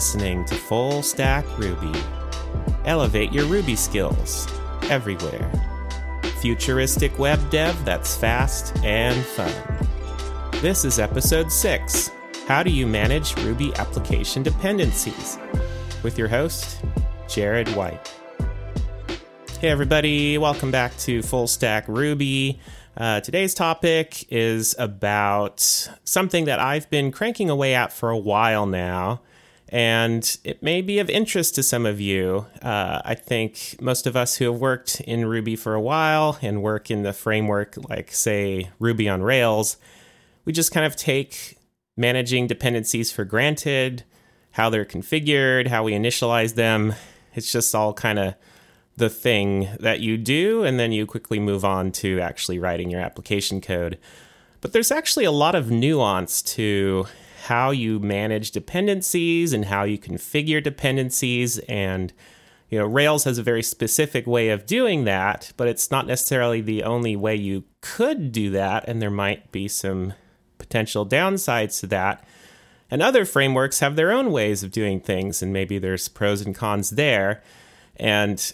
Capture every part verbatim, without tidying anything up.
listening to Full Stack Ruby. Elevate your Ruby skills everywhere. Futuristic web dev that's fast and fun. This is episode six. How do you manage Ruby application dependencies? With your host, Jared White. Hey everybody, welcome back to Full Stack Ruby. Uh, today's topic is about something that I've been cranking away at for a while now, and it may be of interest to some of you. Uh, I think most of us who have worked in Ruby for a while and work in the framework like, say, Ruby on Rails, we just kind of take managing dependencies for granted, how they're configured, how we initialize them. It's just all kind of the thing that you do, and then you quickly move on to actually writing your application code. But there's actually a lot of nuance to how you manage dependencies and how you configure dependencies. And, you know, Rails has a very specific way of doing that, but it's not necessarily the only way you could do that, and there might be some potential downsides to that. And other frameworks have their own ways of doing things, and maybe there's pros and cons there. And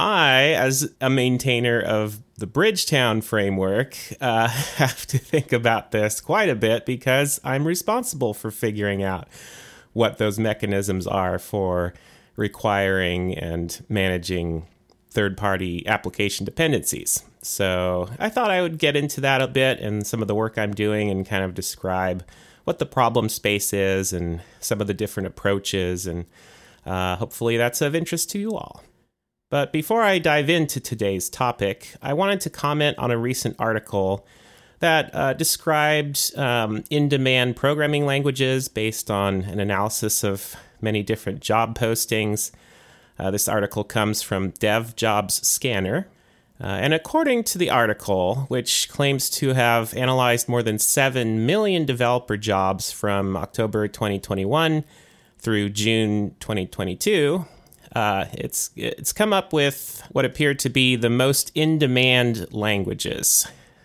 I, as a maintainer of the Bridgetown framework, uh, have to think about this quite a bit because I'm responsible for figuring out what those mechanisms are for requiring and managing third-party application dependencies. So I thought I would get into that a bit and some of the work I'm doing and kind of describe what the problem space is and some of the different approaches, and uh, hopefully that's of interest to you all. But before I dive into today's topic, I wanted to comment on a recent article that uh, described um, in-demand programming languages based on an analysis of many different job postings. Uh, this article comes from Dev Jobs Scanner. Uh, and according to the article, which claims to have analyzed more than seven million developer jobs from October twenty twenty-one through June twenty twenty-two, Uh, it's it's come up with what appeared to be the most in-demand languages.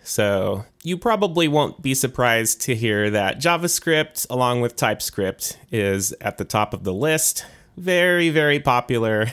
So you probably won't be surprised to hear that JavaScript, along with TypeScript, is at the top of the list. Very, very popular.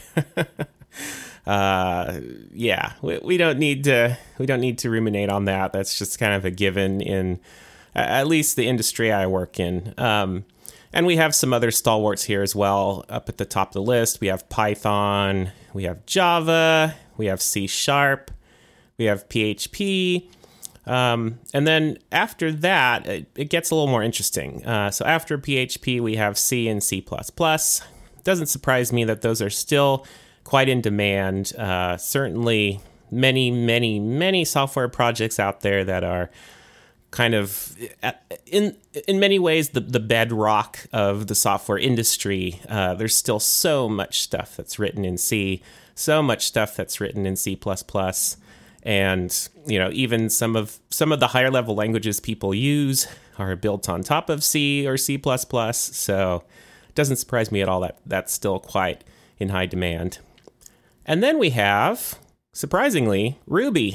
uh, yeah, we, we don't need to we don't need to ruminate on that. That's just kind of a given in uh, at least the industry I work in. Um, And we have some other stalwarts here as well up at the top of the list. We have Python, we have Java, we have C Sharp, we have P H P. Um, and then after that, it, it gets a little more interesting. Uh, so after P H P, we have C and C plus plus. It doesn't surprise me that those are still quite in demand. Uh, certainly many, many, many software projects out there that are kind of, in in many ways, the, the bedrock of the software industry. Uh, there's still so much stuff that's written in C, so much stuff that's written in C plus plus, and you know, even some of some of the higher level languages people use are built on top of C or C plus plus. So it doesn't surprise me at all that that's still quite in high demand. And then we have, surprisingly, Ruby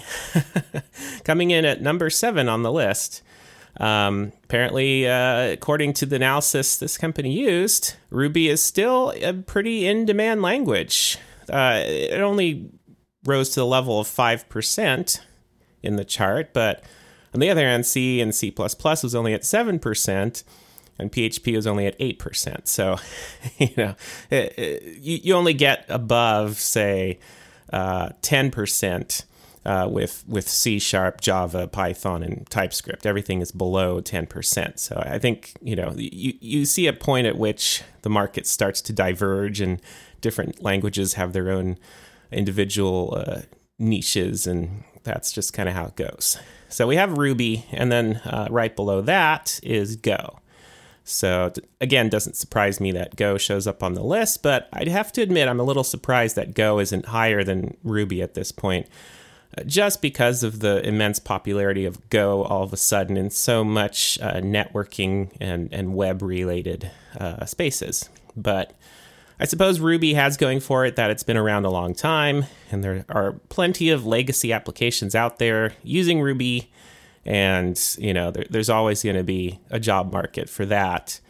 coming in at number seven on the list. Um, apparently, uh, according to the analysis this company used, Ruby is still a pretty in-demand language. Uh, it only rose to the level of five percent in the chart, but on the other hand, C and C plus plus was only at seven percent, and P H P was only at eight percent. So, you know, it, it, you, you only get above, say, Uh, ten percent uh, with with C Sharp, Java, Python, and TypeScript. Everything is below ten percent. So I think, you know, you, you see a point at which the market starts to diverge and different languages have their own individual uh, niches, and that's just kind of how it goes. So we have Ruby, and then uh, right below that is Go. So again, doesn't surprise me that Go shows up on the list, but I'd have to admit I'm a little surprised that Go isn't higher than Ruby at this point, uh, just because of the immense popularity of Go all of a sudden in so much uh, networking and, and web-related uh, spaces. But I suppose Ruby has going for it that it's been around a long time, and there are plenty of legacy applications out there using Ruby. And, you know, there, there's always going to be a job market for that.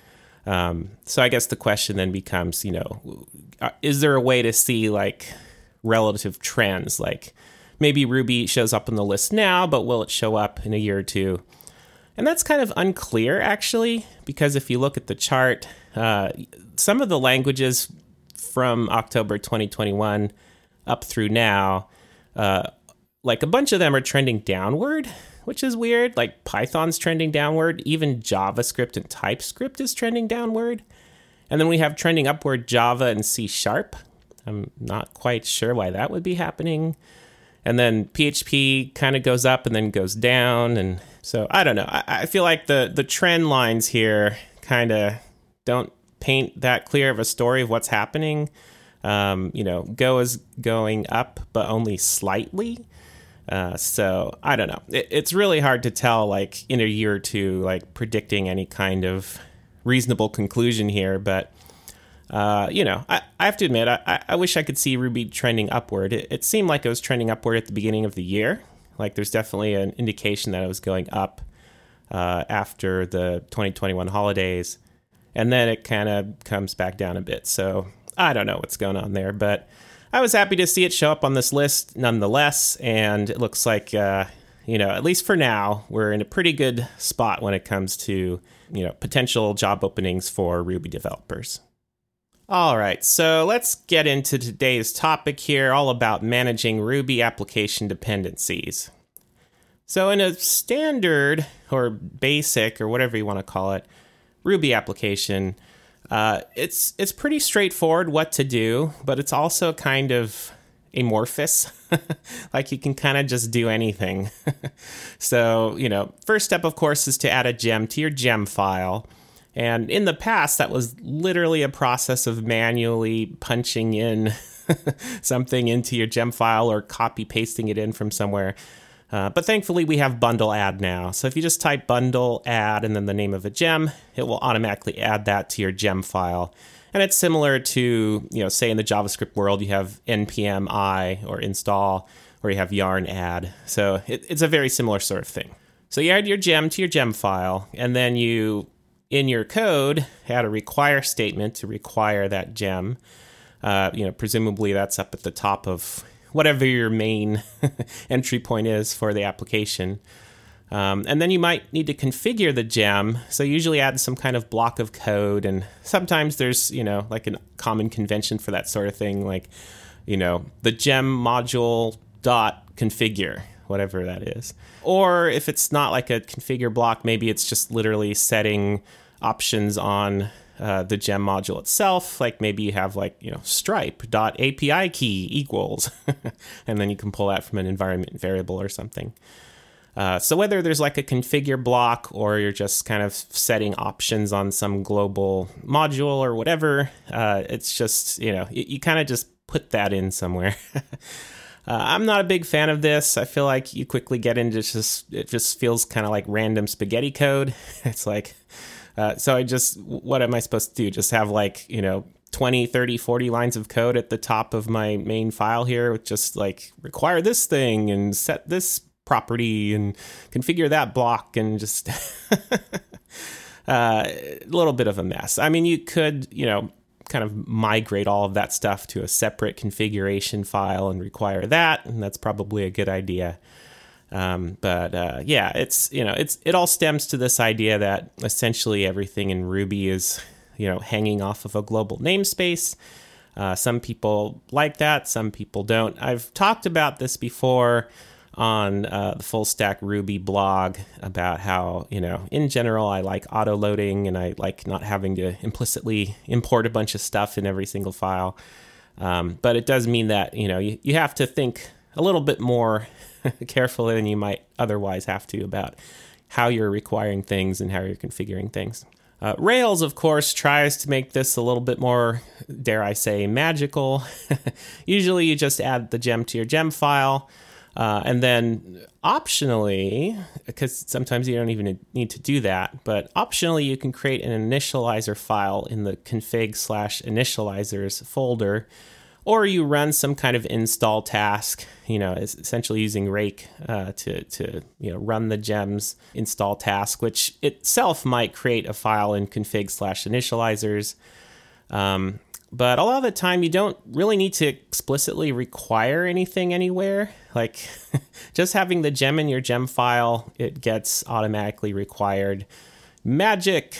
Um, so I guess the question then becomes, you know, is there a way to see like relative trends? Like maybe Ruby shows up on the list now, but will it show up in a year or two? And that's kind of unclear, actually, because if you look at the chart, uh, some of the languages from October twenty twenty-one up through now, uh, like a bunch of them are trending downward, which is weird. Like Python's trending downward. Even JavaScript and TypeScript is trending downward. And then we have trending upward Java and C Sharp. I'm not quite sure why that would be happening. And then P H P kind of goes up and then goes down. And so I don't know. I, I feel like the, the trend lines here kind of don't paint that clear of a story of what's happening. Um, you know, Go is going up, but only slightly. Uh, so I don't know. It, it's really hard to tell, like in a year or two, like predicting any kind of reasonable conclusion here. But, uh, you know, I, I have to admit, I, I wish I could see Ruby trending upward. It, it seemed like it was trending upward at the beginning of the year. Like there's definitely an indication that it was going up uh, after the twenty twenty-one holidays. And then it kind of comes back down a bit. So I don't know what's going on there, but I was happy to see it show up on this list nonetheless, and it looks like, uh, you know, at least for now, we're in a pretty good spot when it comes to, you know, potential job openings for Ruby developers. All right, so let's get into today's topic here, all about managing Ruby application dependencies. So in a standard or basic or whatever you want to call it, Ruby application, Uh, it's it's pretty straightforward what to do, but it's also kind of amorphous. Like you can kind of just do anything. So, you know, first step, of course, is to add a gem to your gem file. And in the past, that was literally a process of manually punching in something into your gem file or copy pasting it in from somewhere. Uh, but thankfully, we have bundle add now. So if you just type bundle add and then the name of a gem, it will automatically add that to your gem file. And it's similar to, you know, say in the JavaScript world, you have npm I or install, or you have yarn add. So it, it's a very similar sort of thing. So you add your gem to your gem file, and then you, in your code, add a require statement to require that gem. Uh, you know, presumably that's up at the top of whatever your main entry point is for the application. Um, and then you might need to configure the gem. So you usually add some kind of block of code. And sometimes there's, you know, like a common convention for that sort of thing. Like, you know, the gem module dot configure, whatever that is. Or if it's not like a configure block, maybe it's just literally setting options on Uh, the gem module itself. Like maybe you have like, you know, stripe.api key equals, and then you can pull that from an environment variable or something. Uh, so whether there's like a configure block or you're just kind of setting options on some global module or whatever, uh, it's just, you know, you, you kind of just put that in somewhere. Uh, I'm not a big fan of this. I feel like you quickly get into just, it just feels kind of like random spaghetti code. It's like, Uh, so I just, what am I supposed to do? Just have like, you know, twenty, thirty, forty lines of code at the top of my main file here with just like require this thing and set this property and configure that block and just uh, a little bit of a mess. I mean, you could, you know, kind of migrate all of that stuff to a separate configuration file and require that. And that's probably a good idea. Um, but, uh, yeah, it's, you know, it's, it all stems to this idea that essentially everything in Ruby is, you know, hanging off of a global namespace. Uh, some people like that. Some people don't. I've talked about this before on, uh, the Full Stack Ruby blog about how, you know, in general, I like auto loading and I like not having to implicitly import a bunch of stuff in every single file. Um, but it does mean that, you know, you, you have to think a little bit more carefully than you might otherwise have to about how you're requiring things and how you're configuring things. Uh, Rails, of course, tries to make this a little bit more, dare I say, magical. Usually you just add the gem to your gem file, uh, and then optionally, because sometimes you don't even need to do that, but optionally you can create an initializer file in the config slash initializers folder or you run some kind of install task, you know, essentially using Rake uh, to, to, you know, run the gems install task, which itself might create a file in config slash initializers. Um, but a lot of the time you don't really need to explicitly require anything anywhere. Like just having the gem in your gem file, it gets automatically required. Magic.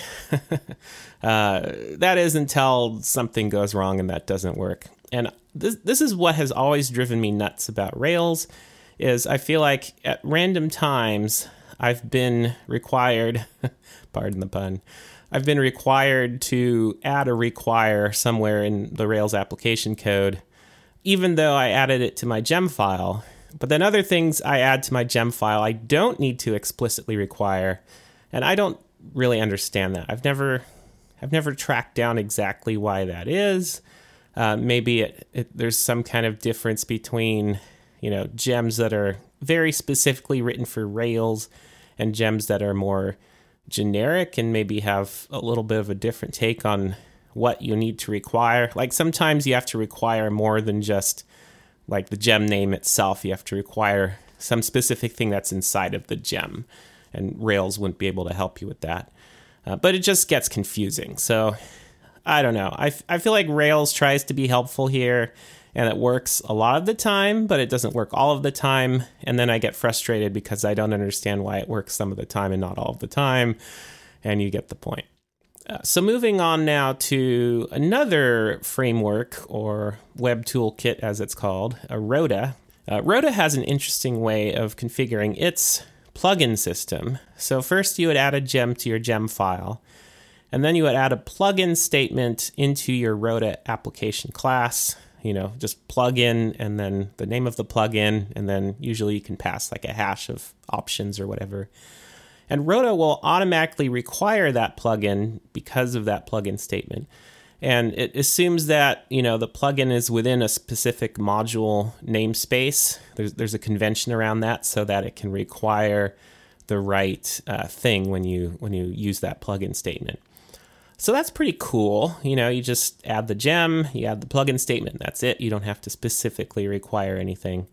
uh, that is until something goes wrong and that doesn't work. And this this is what has always driven me nuts about Rails, is I feel like at random times I've been required, pardon the pun, I've been required to add a require somewhere in the Rails application code, even though I added it to my gem file. But then other things I add to my gem file I don't need to explicitly require, and I don't really understand that. I've never I've never tracked down exactly why that is. Uh, maybe it, it, there's some kind of difference between, you know, gems that are very specifically written for Rails and gems that are more generic and maybe have a little bit of a different take on what you need to require. Like sometimes you have to require more than just like the gem name itself. You have to require some specific thing that's inside of the gem, and Rails wouldn't be able to help you with that. Uh, but it just gets confusing. So I don't know. I, f- I feel like Rails tries to be helpful here, and it works a lot of the time, but it doesn't work all of the time. And then I get frustrated because I don't understand why it works some of the time and not all of the time. And you get the point. Uh, so moving on now to another framework, or web toolkit as it's called, uh, Rhoda. Uh, Rhoda has an interesting way of configuring its plugin system. So first you would add a gem to your gem file, and then you would add a plugin statement into your Rhoda application class. You know, just plug in and then the name of the plugin, and then usually you can pass like a hash of options or whatever. And Rhoda will automatically require that plugin because of that plugin statement. And it assumes that, you know, the plugin is within a specific module namespace. There's there's a convention around that so that it can require the right uh, thing when you when you use that plugin statement. So that's pretty cool. You know, you just add the gem, you add the plugin statement, that's it. You don't have to specifically require anything.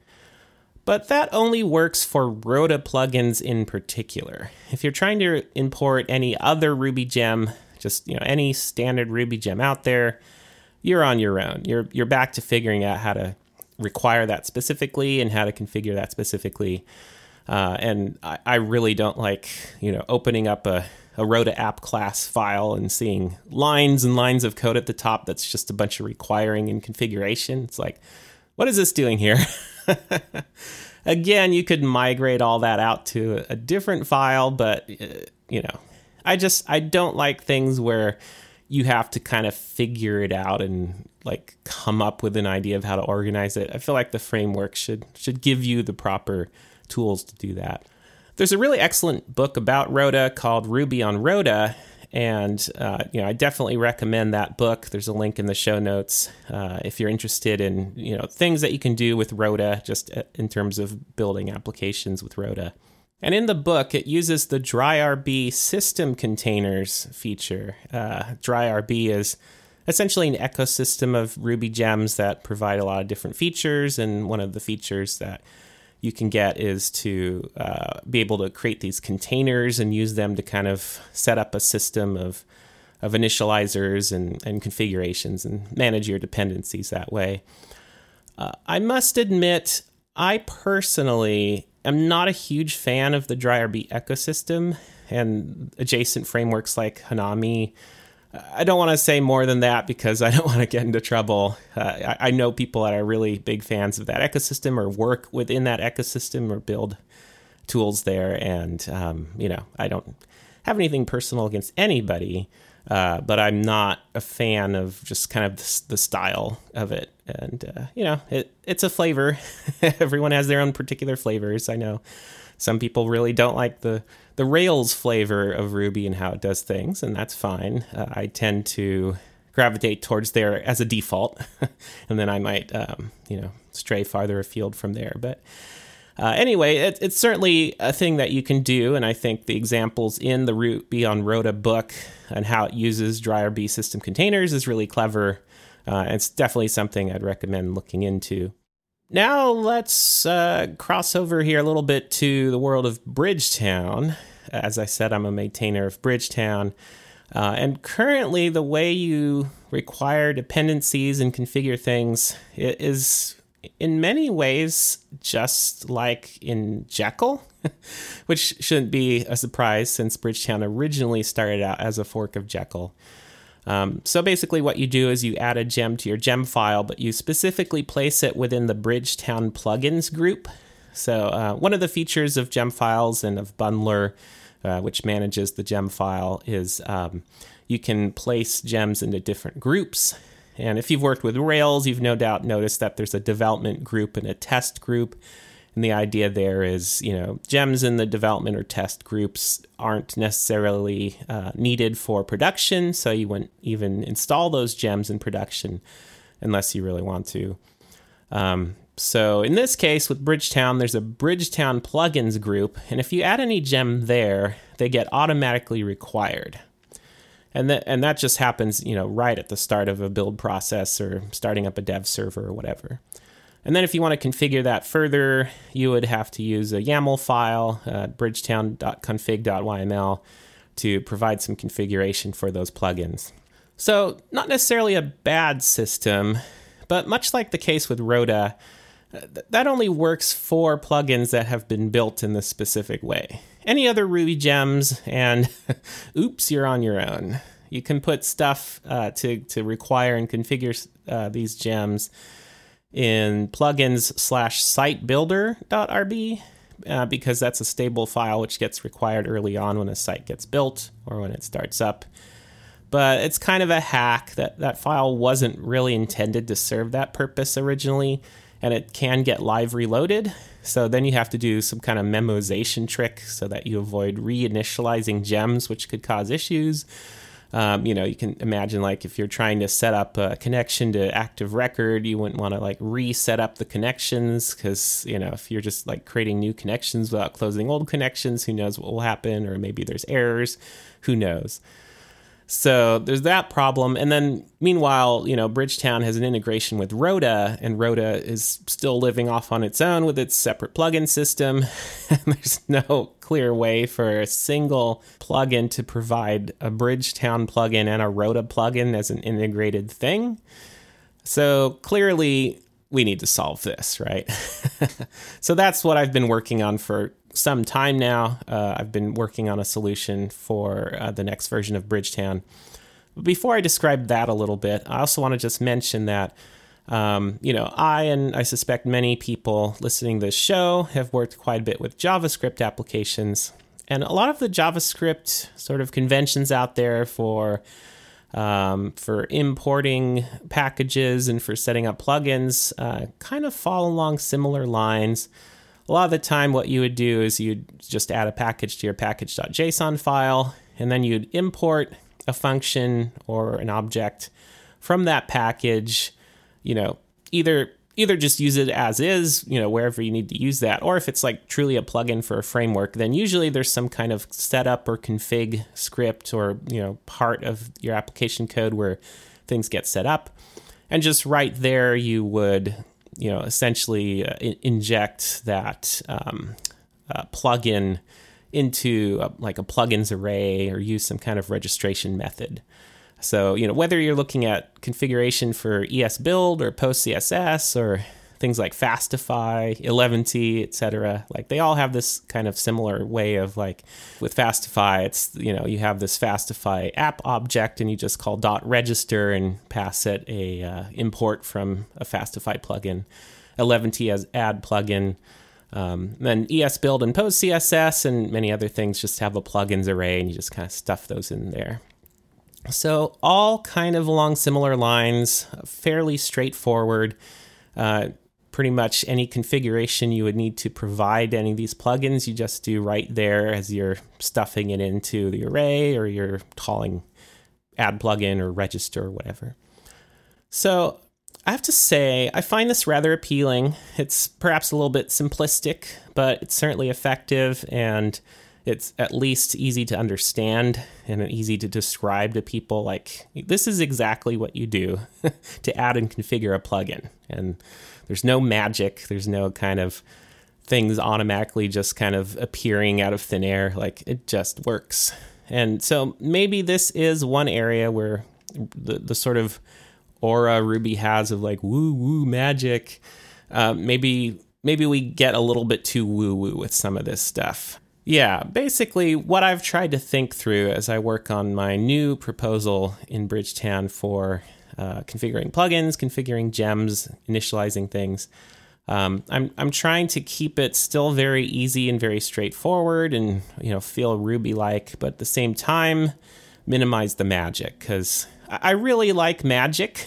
But that only works for Rhoda plugins in particular. If you're trying to import any other Ruby gem, just, you know, any standard Ruby gem out there, you're on your own. You're you're back to figuring out how to require that specifically and how to configure that specifically. Uh, and I, I really don't like, you know, opening up a a Rhoda app class file and seeing lines and lines of code at the top that's just a bunch of requiring and configuration. It's like, what is this doing here? Again, you could migrate all that out to a different file, but, uh, you know, I just, I don't like things where you have to kind of figure it out and like come up with an idea of how to organize it. I feel like the framework should should give you the proper tools to do that. There's a really excellent book about Rhoda called Ruby on Rhoda, and uh, you know, I definitely recommend that book. There's a link in the show notes uh, if you're interested in, you know, things that you can do with Rhoda, just in terms of building applications with Rhoda. And in the book, it uses the DryRB system containers feature. Uh, DryRB is essentially an ecosystem of Ruby gems that provide a lot of different features, and one of the features that you can get is to uh, be able to create these containers and use them to kind of set up a system of of initializers and, and configurations and manage your dependencies that way. Uh, I must admit, I personally am not a huge fan of the DryRB ecosystem and adjacent frameworks like Hanami. I don't want to say more than that because I don't want to get into trouble. Uh, I, I know people that are really big fans of that ecosystem or work within that ecosystem or build tools there. And, um, you know, I don't have anything personal against anybody, uh, but I'm not a fan of just kind of the, the style of it. And, uh, you know, it, it's a flavor. Everyone has their own particular flavors. I know some people really don't like the, the Rails flavor of Ruby and how it does things, and that's fine. Uh, I tend to gravitate towards there as a default, and then I might, um, you know, stray farther afield from there. But uh, anyway, it, it's certainly a thing that you can do, and I think the examples in the Ruby on Rhoda book and how it uses DryRB system containers is really clever. Uh, it's definitely something I'd recommend looking into. Now let's uh, cross over here a little bit to the world of Bridgetown. As I said, I'm a maintainer of Bridgetown. Uh, and currently, the way you require dependencies and configure things is in many ways just like in Jekyll, which shouldn't be a surprise since Bridgetown originally started out as a fork of Jekyll. Um, so basically what you do is you add a gem to your gem file, but you specifically place it within the Bridgetown plugins group. So uh, one of the features of gem files and of Bundler, uh, which manages the gem file, is um, you can place gems into different groups. And if you've worked with Rails, you've no doubt noticed that there's a development group and a test group. And the idea there is, you know, gems in the development or test groups aren't necessarily uh, needed for production, so you wouldn't even install those gems in production unless you really want to. Um, so in this case, with Bridgetown, there's a Bridgetown plugins group, and if you add any gem there, they get automatically required. And that, and that just happens, you know, right at the start of a build process or starting up a dev server or whatever. And then if you want to configure that further, you would have to use a YAML file, uh, bridgetown dot config dot y m l, to provide some configuration for those plugins. So not necessarily a bad system, but much like the case with Rhoda, th- that only works for plugins that have been built in this specific way. Any other Ruby gems, and oops, you're on your own. You can put stuff uh, to, to require and configure uh, these gems in plugins slash sitebuilder.rb, uh, because that's a stable file which gets required early on when a site gets built or when it starts up. But it's kind of a hack. That that file wasn't really intended to serve that purpose originally, and it can get live reloaded. So then you have to do some kind of memoization trick so that you avoid reinitializing gems, which could cause issues. Um, you know, you can imagine, like, if you're trying to set up a connection to Active Record, you wouldn't want to, like, reset up the connections because, you know, if you're just, like, creating new connections without closing old connections, who knows what will happen, or maybe there's errors, who knows. So there's that problem. And then meanwhile, you know, Bridgetown has an integration with Rhoda, and Rhoda is still living off on its own with its separate plugin system. And there's no clear way for a single plugin to provide a Bridgetown plugin and a Rhoda plugin as an integrated thing. So clearly we need to solve this, right? So that's what I've been working on for some time now. Uh, I've been working on a solution for uh, the next version of Bridgetown. But before I describe that a little bit, I also want to just mention that, um, you know, I and I suspect many people listening to this show have worked quite a bit with JavaScript applications. And a lot of the JavaScript sort of conventions out there for um, for importing packages and for setting up plugins uh, kind of fall along similar lines. A lot of the time, what you would do is you'd just add a package to your package.json file, and then you'd import a function or an object from that package. You know, either either just use it as is, you know, wherever you need to use that, or if it's like truly a plugin for a framework, then usually there's some kind of setup or config script or, you know, part of your application code where things get set up, and just right there you would, you know, essentially uh, in- inject that um, uh, plugin into a, like a plugins array, or use some kind of registration method. So, you know, whether you're looking at configuration for ESBuild or PostCSS or things like Fastify, eleven t, et cetera, like they all have this kind of similar way of, like, with Fastify, it's, you know, you have this Fastify app object and you just call .register and pass it a uh, import from a Fastify plugin. eleven t as add plugin. Um, then ESBuild and PostCSS and many other things just have a plugins array, and you just kind of stuff those in there. So all kind of along similar lines, fairly straightforward. Uh, pretty much any configuration you would need to provide any of these plugins, you just do right there as you're stuffing it into the array, or you're calling add plugin or register or whatever. So I have to say, I find this rather appealing. It's perhaps a little bit simplistic, but it's certainly effective, and it's at least easy to understand and easy to describe to people. Like, this is exactly what you do to add and configure a plugin. And there's no magic. There's no kind of things automatically just kind of appearing out of thin air. Like, it just works. And so maybe this is one area where the, the sort of aura Ruby has of like woo woo magic. Uh, maybe maybe we get a little bit too woo woo with some of this stuff. Yeah, basically what I've tried to think through as I work on my new proposal in Bridgetown for uh, configuring plugins, configuring gems, initializing things. Um, I'm I'm trying to keep it still very easy and very straightforward, and you know feel Ruby-like, but at the same time minimize the magic, because I really like magic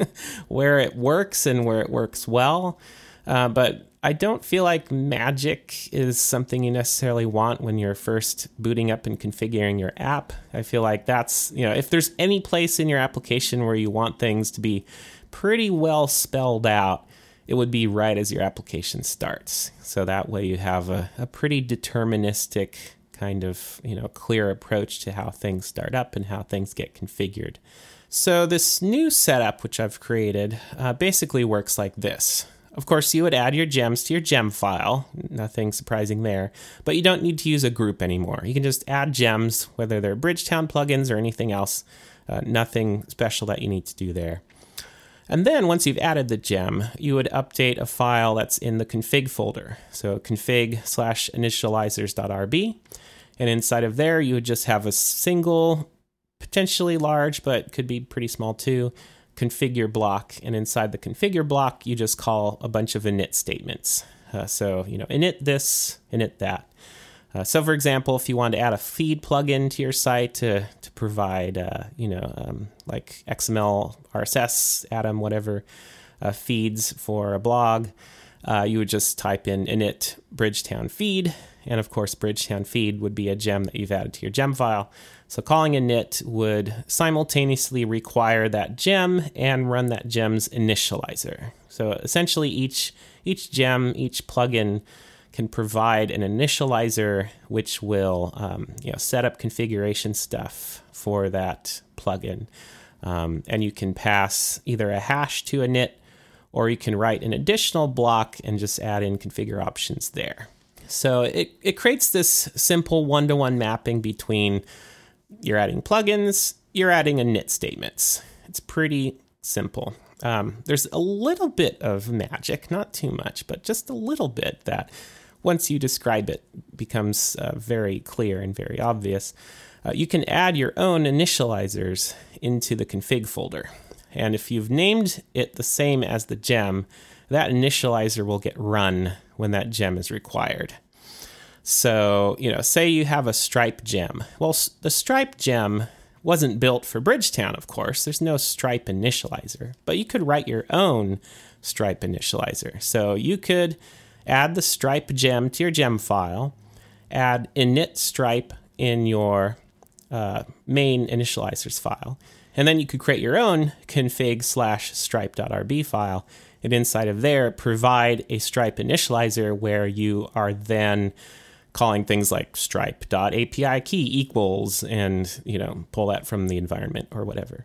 where it works and where it works well, uh, but I don't feel like magic is something you necessarily want when you're first booting up and configuring your app. I feel like that's, you know, if there's any place in your application where you want things to be pretty well spelled out, it would be right as your application starts. So that way you have a, a pretty deterministic kind of, you know, clear approach to how things start up and how things get configured. So this new setup, which I've created, uh, basically works like this. Of course, you would add your gems to your gem file. Nothing surprising there. But you don't need to use a group anymore. You can just add gems, whether they're Bridgetown plugins or anything else. Uh, nothing special that you need to do there. And then once you've added the gem, you would update a file that's in the config folder. So config slash initializers.rb. And inside of there, you would just have a single, potentially large, but could be pretty small too, configure block, and inside the configure block, you just call a bunch of init statements. Uh, so, you know, init this, init that. Uh, so, for example, if you want to add a feed plugin to your site to to provide, uh, you know, um, like X M L, R S S, Atom, whatever, uh, feeds for a blog, uh, you would just type in init Bridgetown feed, and of course, Bridgetown feed would be a gem that you've added to your gem file. So calling init would simultaneously require that gem and run that gem's initializer. So essentially each each gem, each plugin can provide an initializer which will um, you know, set up configuration stuff for that plugin. Um, and you can pass either a hash to init, or you can write an additional block and just add in configure options there. So it, it creates this simple one-to-one mapping between you're adding plugins, you're adding init statements. It's pretty simple. Um, there's a little bit of magic, not too much, but just a little bit that once you describe it becomes uh, very clear and very obvious. Uh, you can add your own initializers into the config folder. And if you've named it the same as the gem, that initializer will get run when that gem is required. So, you know, say you have a Stripe gem. Well, the Stripe gem wasn't built for Bridgetown, of course. There's no Stripe initializer, but you could write your own Stripe initializer. So you could add the Stripe gem to your gem file, add init Stripe in your uh, main initializers file, and then you could create your own config slash stripe.rb file, and inside of there, provide a Stripe initializer where you are then calling things like stripe.api key equals and, you know, pull that from the environment or whatever.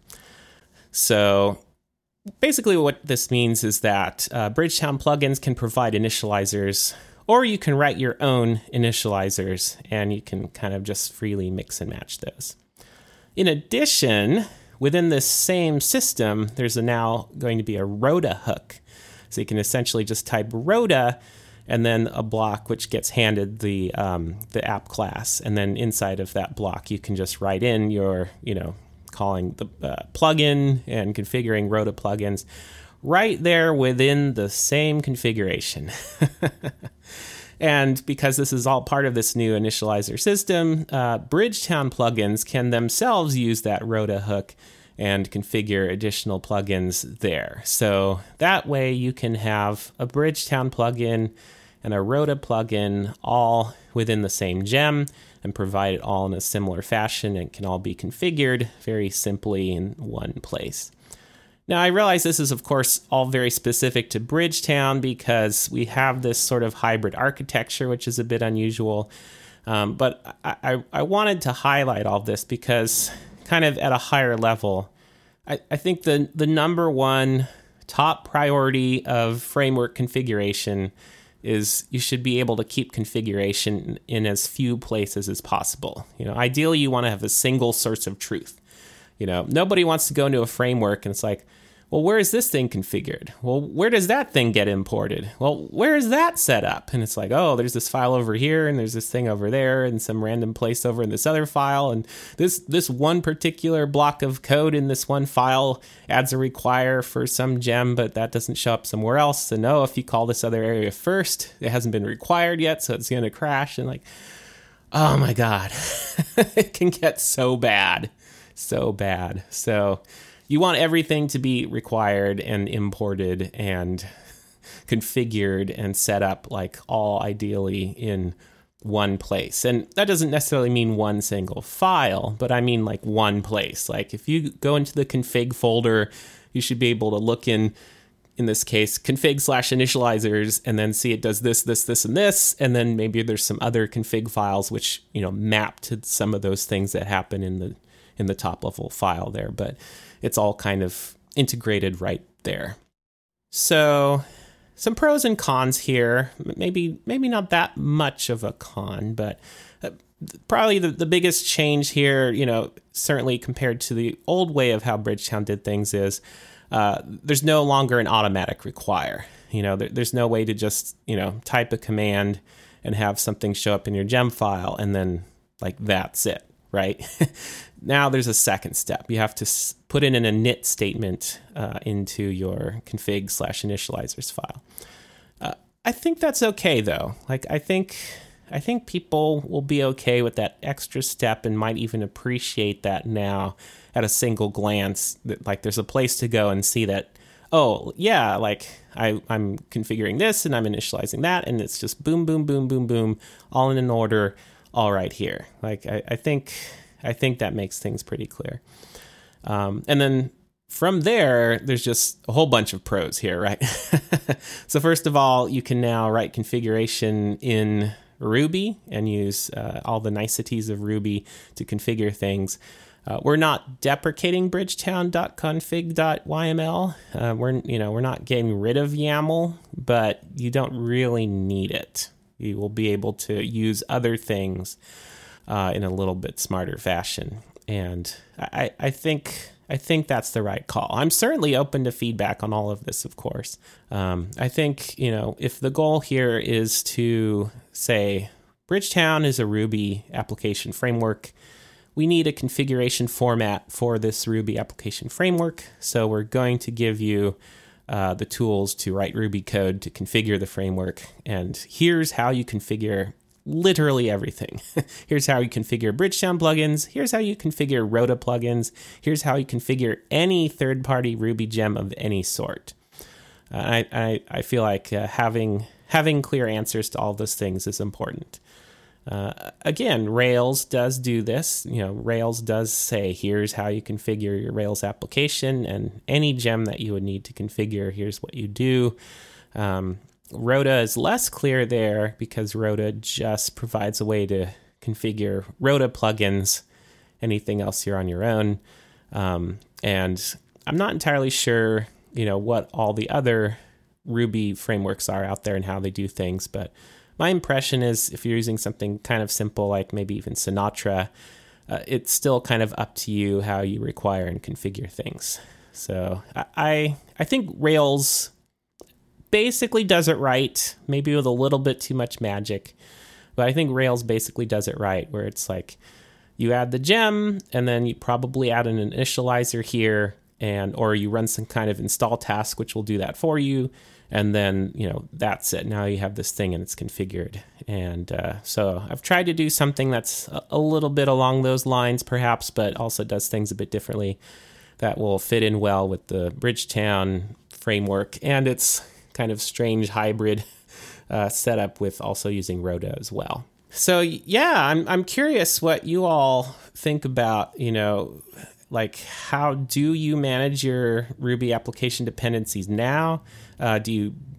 So basically what this means is that uh, Bridgetown plugins can provide initializers, or you can write your own initializers and you can kind of just freely mix and match those. In addition, within this same system, there's a now going to be a Rhoda hook. So you can essentially just type Rhoda and then a block which gets handed the um, the app class. And then inside of that block, you can just write in your, you know, calling the uh, plugin and configuring Rhoda plugins right there within the same configuration. And because this is all part of this new initializer system, uh, Bridgetown plugins can themselves use that Rhoda hook and configure additional plugins there. So that way you can have a Bridgetown plugin and a Rhoda plugin all within the same gem and provide it all in a similar fashion, and can all be configured very simply in one place. Now, I realize this is, of course, all very specific to Bridgetown because we have this sort of hybrid architecture, which is a bit unusual. Um, but I, I, I wanted to highlight all this because kind of at a higher level, I, I think the, the number one top priority of framework configuration is you should be able to keep configuration in as few places as possible. You know, ideally you want to have a single source of truth. You know, nobody wants to go into a framework and it's like, well, where is this thing configured? Well, where does that thing get imported? Well, where is that set up? And it's like, oh, there's this file over here, and there's this thing over there, and some random place over in this other file, and this this one particular block of code in this one file adds a require for some gem, but that doesn't show up somewhere else. And oh, if you call this other area first, it hasn't been required yet, so it's going to crash. And like, oh my God, it can get so bad, so bad. So you want everything to be required and imported and configured and set up like all ideally in one place. And that doesn't necessarily mean one single file, but I mean like one place. Like if you go into the config folder, you should be able to look in, in this case, config slash initializers, and then see it does this, this, this, and this. And then maybe there's some other config files which, you know, map to some of those things that happen in the in the top level file there. But it's all kind of integrated right there. So some pros and cons here. Maybe maybe not that much of a con, but probably the, the biggest change here, you know, certainly compared to the old way of how Bridgetown did things is uh, there's no longer an automatic require. You know, there, there's no way to just, you know, type a command and have something show up in your gem file and then like that's it, right? Now there's a second step. You have to s- put in an init statement uh, into your config slash initializers file. Uh, I think that's okay though. Like I think I think people will be okay with that extra step and might even appreciate that now at a single glance. That like there's a place to go and see that, oh yeah, like I, I'm configuring this and I'm initializing that, and it's just boom, boom, boom, boom, boom, all in an order, all right here. Like I, I think. I think that makes things pretty clear. Um, and then from there, there's just a whole bunch of pros here, right? So first of all, you can now write configuration in Ruby and use uh, all the niceties of Ruby to configure things. Uh, we're not deprecating bridgetown dot config dot y m l. Uh, we're you know we're not getting rid of YAML, but you don't really need it. You will be able to use other things Uh, in a little bit smarter fashion. And I, I think I think that's the right call. I'm certainly open to feedback on all of this, of course. Um, I think, you know, if the goal here is to say, Bridgetown is a Ruby application framework, we need a configuration format for this Ruby application framework. So we're going to give you uh, the tools to write Ruby code to configure the framework. And here's how you configure literally everything. Here's how you configure Bridgetown plugins. Here's how you configure Rhoda plugins. Here's how you configure any third-party Ruby gem of any sort. Uh, I, I I feel like uh, having having clear answers to all those things is important. Uh, again, Rails does do this. You know, Rails does say, here's how you configure your Rails application, and any gem that you would need to configure, here's what you do. Um, Rhoda is less clear there because Rhoda just provides a way to configure Rhoda plugins. Anything else you're on your own. Um, and I'm not entirely sure, you know, what all the other Ruby frameworks are out there and how they do things. But my impression is if you're using something kind of simple, like maybe even Sinatra, uh, it's still kind of up to you how you require and configure things. So I I think Rails basically does it right, maybe with a little bit too much magic, but I think Rails basically does it right, where it's like you add the gem and then you probably add an initializer here, and or you run some kind of install task which will do that for you, and then you know that's it. Now you have this thing and it's configured. And uh, so I've tried to do something that's a, a little bit along those lines perhaps, but also does things a bit differently that will fit in well with the Bridgetown framework and its kind of strange hybrid uh, setup with also using Rhoda as well. So yeah, I'm I'm curious what you all think about, you know, like how do you manage your Ruby application dependencies now? Uh, do you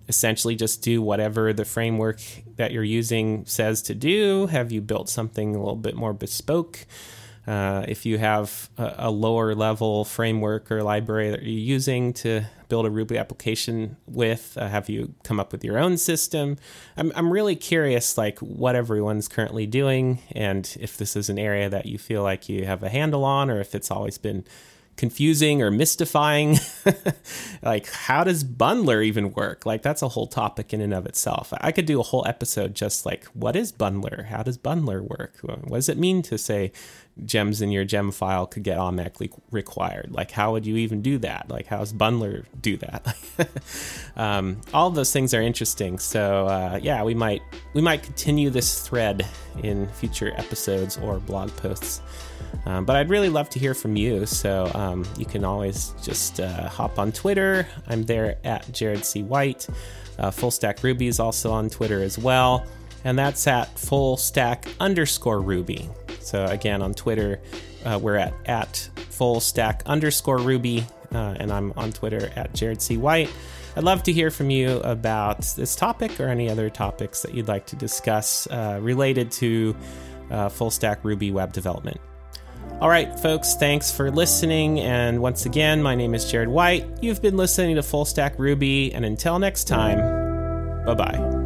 essentially just do whatever the framework that you're using says to do? Have you built something a little bit more bespoke? Uh, if you have a, a lower level framework or library that you're using to build a Ruby application with, uh, have you come up with your own system? I'm I'm really curious, like, what everyone's currently doing, and if this is an area that you feel like you have a handle on, or if it's always been confusing or mystifying. Like, how does bundler even work? Like, that's a whole topic in and of itself. I could do a whole episode just like, what is bundler? How does bundler work? What does it mean to say gems in your gem file could get automatically required? Like, how would you even do that? Like, how does bundler do that? um, all of those things are interesting. So uh, yeah, we might we might continue this thread in future episodes or blog posts. Um, but I'd really love to hear from you. So um, you can always just uh, hop on Twitter. I'm there at Jared C. White. Uh, Full Stack Ruby is also on Twitter as well. And that's at full stack underscore Ruby. So again, on Twitter, uh, we're at, at full stack underscore Ruby. Uh, and I'm on Twitter at Jared C. White. I'd love to hear from you about this topic or any other topics that you'd like to discuss uh, related to uh, full stack Ruby web development. All right, folks, thanks for listening. And once again, my name is Jared White. You've been listening to Full Stack Ruby. And until next time, bye-bye.